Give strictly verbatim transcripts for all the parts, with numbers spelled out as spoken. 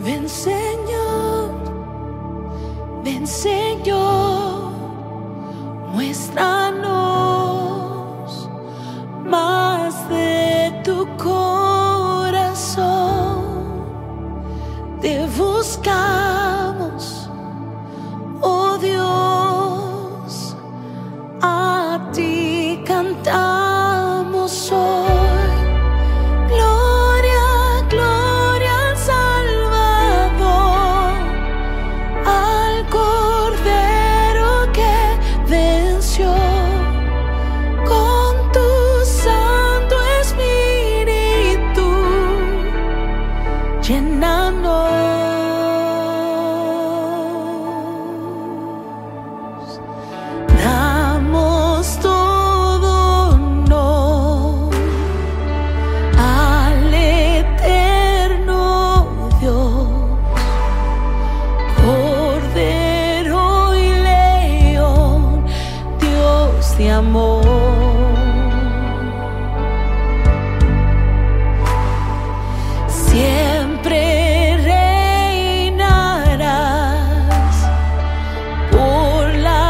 Ven Señor, ven Señor, muéstranos más de tu corazón. Te buscamos, oh Dios, a ti cantamos hoy. Llénanos, damos todo honor al eterno Dios, Cordero y León, Dios de amor. Siempre reinarás por la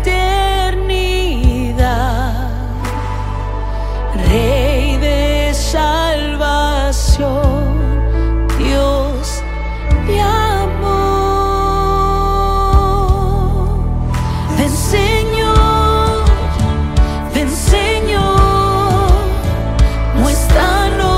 eternidad, Rey de salvación, Dios de amor. Ven Señor, ven Señor, muéstranos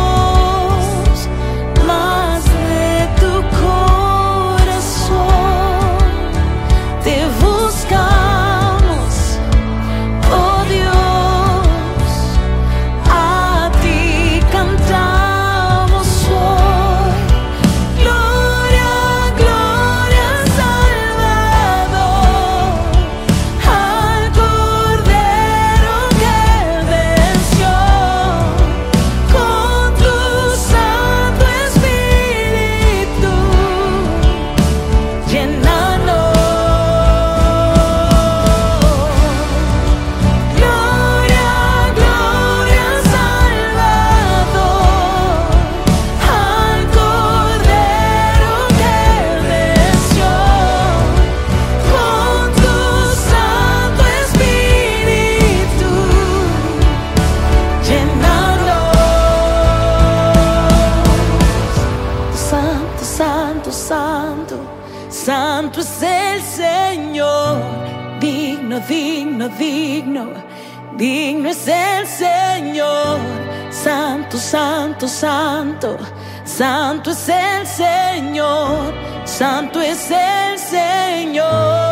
Santo, santo, santo es el Señor, digno, digno, digno, digno es el Señor. Santo, santo, santo, santo es el Señor, santo es el Señor.